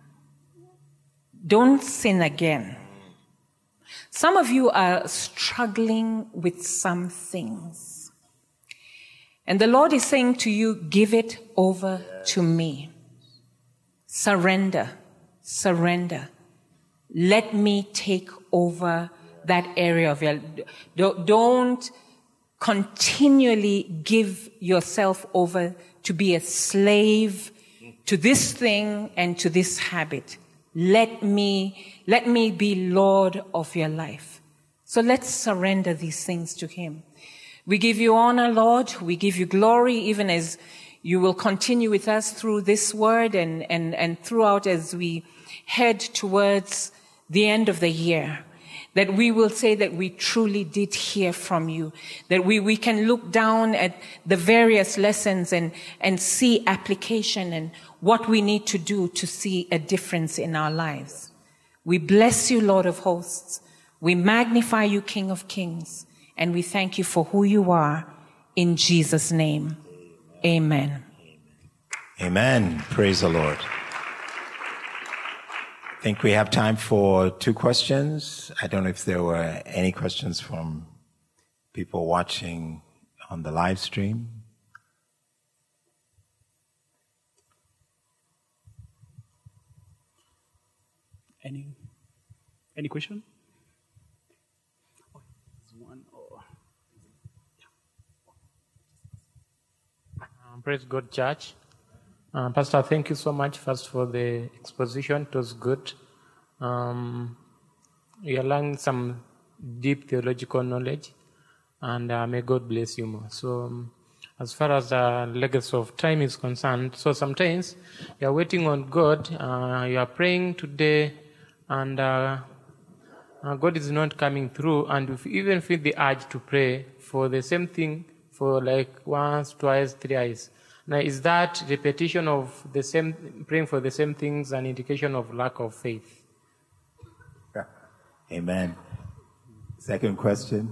don't sin again. Some of you are struggling with some things. And the Lord is saying to you, give it over to me. Surrender. Surrender. Let me take over that area of your life. Don't continually give yourself over to be a slave to this thing and to this habit. Let me be Lord of your life. So let's surrender these things to him. We give you honor, Lord. We give you glory, even as you will continue with us through this word and throughout as we head towards the end of the year. That we will say that we truly did hear from you. That we can look down at the various lessons and see application and what we need to do to see a difference in our lives. We bless you, Lord of hosts. We magnify you, King of kings. And we thank you for who you are. In Jesus' name, amen. Amen. Praise the Lord. I think we have time for 2 questions. I don't know if there were any questions from people watching on the live stream. Any question? One or... Praise God, church. Pastor, thank you so much first for the exposition. It was good. We are learning some deep theological knowledge, and may God bless you more. So, as far as the legacy of time is concerned, so sometimes you are waiting on God, you are praying today, and God is not coming through, and you even feel the urge to pray for the same thing for like once, twice, thrice. Now, is that repetition of the same, praying for the same things, an indication of lack of faith? Amen. Second question.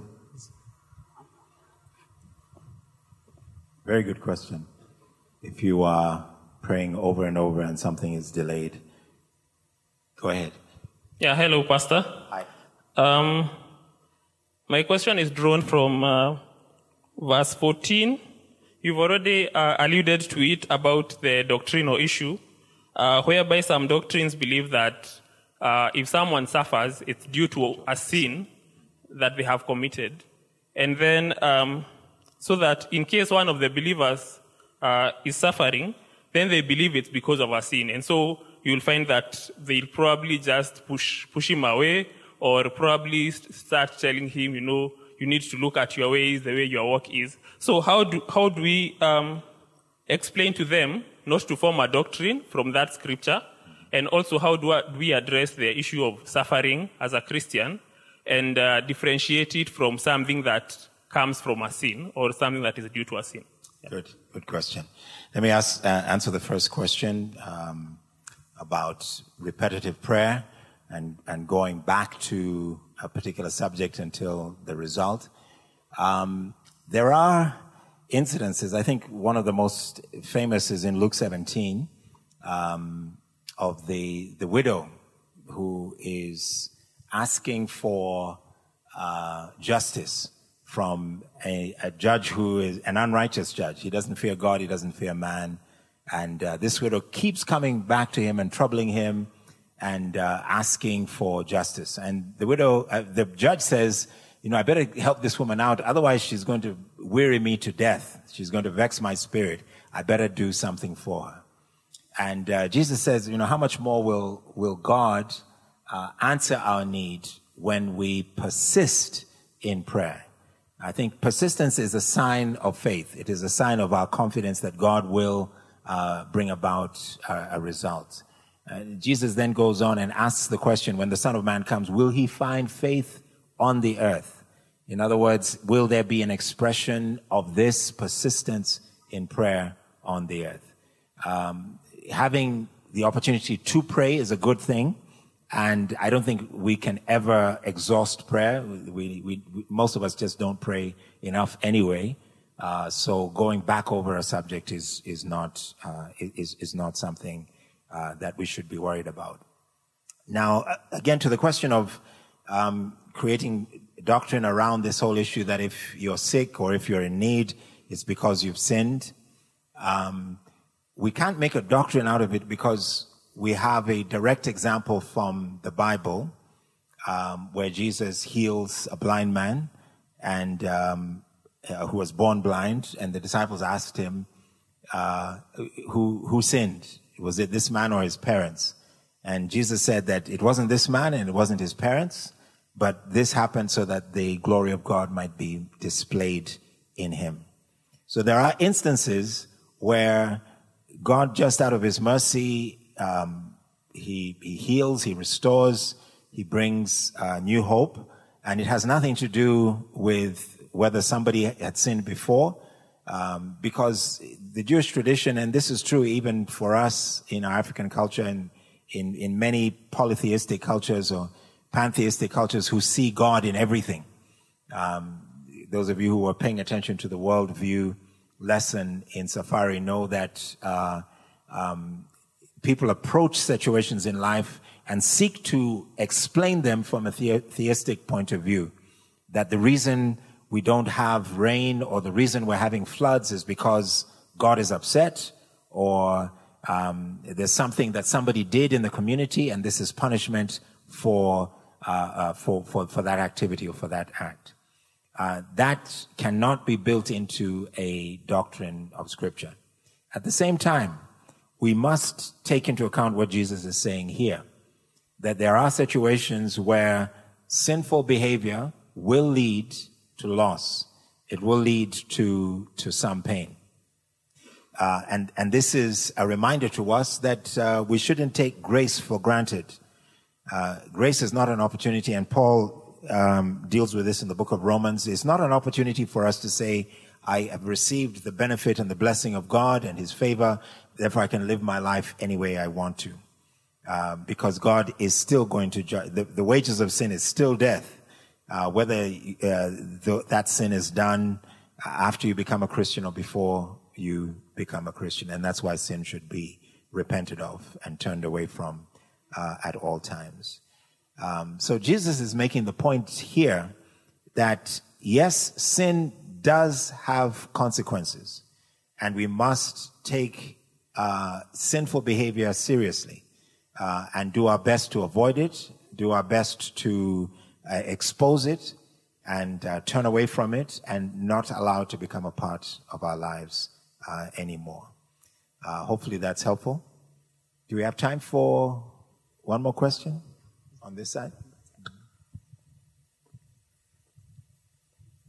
Very good question. If you are praying over and over and something is delayed, go ahead. Yeah, hello, Pastor. Hi. My question is drawn from verse 14. You've already alluded to it about the doctrinal issue, whereby some doctrines believe that if someone suffers, it's due to a sin that they have committed. And then, so that in case one of the believers is suffering, then they believe it's because of a sin. And so you'll find that they'll probably just push him away, or probably start telling him, you you need to look at your ways, the way your walk is. So how do we explain to them not to form a doctrine from that scripture? And also, how do we address the issue of suffering as a Christian and differentiate it from something that comes from a sin or something that is due to a sin? Yeah. Good question. Let me answer the first question about repetitive prayer and going back to a particular subject until the result. There are incidences. I think one of the most famous is in Luke 17 of the widow who is asking for justice from a judge who is an unrighteous judge. He doesn't fear God, he doesn't fear man. And this widow keeps coming back to him and troubling him and asking for justice. And the judge says, I better help this woman out, otherwise she's going to weary me to death. She's going to vex my spirit. I better do something for her. And Jesus says, how much more will God answer our need when we persist in prayer? I think persistence is a sign of faith. It is a sign of our confidence that God will bring about a result. Jesus then goes on and asks the question, when the Son of Man comes, will he find faith on the earth? In other words, will there be an expression of this persistence in prayer on the earth? Having the opportunity to pray is a good thing, and I don't think we can ever exhaust prayer. We most of us just don't pray enough anyway. So going back over a subject is not something that we should be worried about. Now, again, to the question of creating doctrine around this whole issue that if you're sick or if you're in need, it's because you've sinned. We can't make a doctrine out of it because we have a direct example from the Bible where Jesus heals a blind man and who was born blind, and the disciples asked him, who sinned? Was it this man or his parents? And Jesus said that it wasn't this man and it wasn't his parents, but this happened so that the glory of God might be displayed in him. So there are instances where God, just out of his mercy, he heals, he restores, he brings new hope, and it has nothing to do with whether somebody had sinned before, because the Jewish tradition, and this is true even for us in our African culture and in many polytheistic cultures or pantheistic cultures who see God in everything. Those of you who are paying attention to the worldview lesson in Safari know that people approach situations in life and seek to explain them from a theistic point of view. That the reason we don't have rain or the reason we're having floods is because God is upset, or there's something that somebody did in the community and this is punishment for that activity or for that act. That cannot be built into a doctrine of Scripture. At the same time, we must take into account what Jesus is saying here, that there are situations where sinful behavior will lead to loss. It will lead to some pain. And this is a reminder to us that we shouldn't take grace for granted. Grace is not an opportunity, and Paul deals with this in the book of Romans. It's not an opportunity for us to say, I have received the benefit and the blessing of God and his favor, therefore I can live my life any way I want to. Because God is still going to judge. The wages of sin is still death. Whether that sin is done after you become a Christian or before you become a Christian. And that's why sin should be repented of and turned away from at all times. So Jesus is making the point here that, yes, sin does have consequences, and we must take sinful behavior seriously and do our best to avoid it, do our best to expose it and turn away from it and not allow it to become a part of our lives anymore. Hopefully that's helpful. Do we have time for one more question on this side?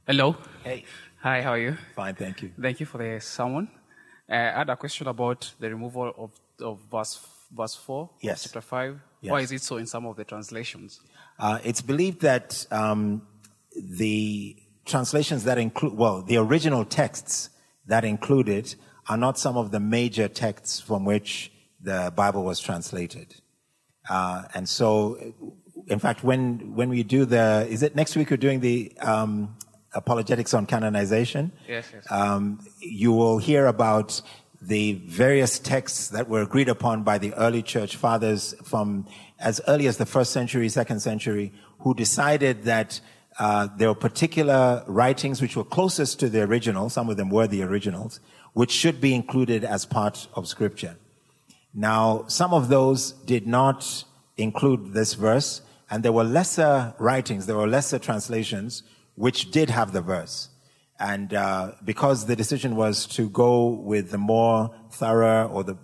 Hello. Hey. Hi, how are you? Fine, thank you. Thank you for the sermon. I had a question about the removal of verse 4 Yes. of chapter 5. Yes. Why is it so in some of the translations? It's believed that the translations that include, well, the original texts that include it are not some of the major texts from which the Bible was translated. And so, in fact, when we do is it next week we're doing the apologetics on canonization? Yes. You will hear about the various texts that were agreed upon by the early church fathers from as early as the 1st century, 2nd century, who decided that there were particular writings which were closest to the original, some of them were the originals, which should be included as part of Scripture. Now, some of those did not include this verse, and there were lesser writings, there were lesser translations, which did have the verse. And because the decision was to go with the more thorough or the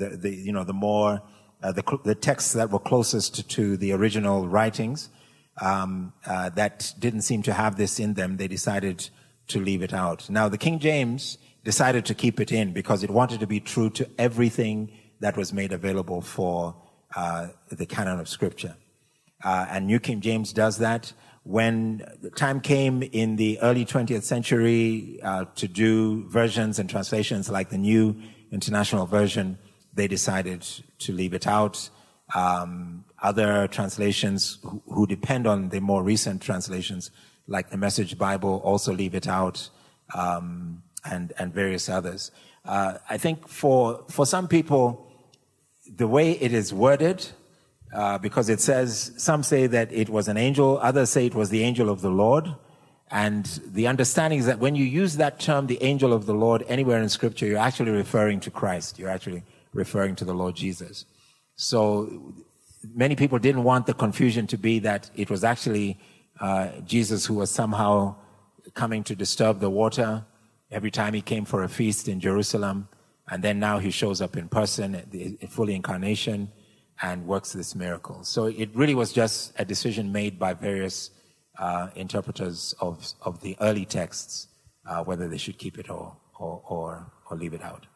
texts that were closest to the original writings, that didn't seem to have this in them, they decided to leave it out. Now, the King James decided to keep it in because it wanted to be true to everything that was made available for the canon of Scripture. And New King James does that. When the time came in the early 20th century to do versions and translations like the New International Version, they decided to leave it out. Other translations who depend on the more recent translations, like the Message Bible, also leave it out, and various others. I think for some people, the way it is worded, because it says, some say that it was an angel, others say it was the angel of the Lord. And the understanding is that when you use that term, the angel of the Lord, anywhere in Scripture, you're actually referring to Christ. You're actually referring to the Lord Jesus. So many people didn't want the confusion to be that it was actually Jesus who was somehow coming to disturb the water every time he came for a feast in Jerusalem. And then now he shows up in person at the full incarnation and works this miracle. So it really was just a decision made by various interpreters of the early texts, whether they should keep it or leave it out.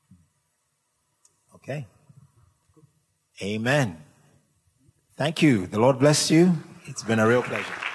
Okay. Amen. Thank you. The Lord bless you. It's been a real pleasure.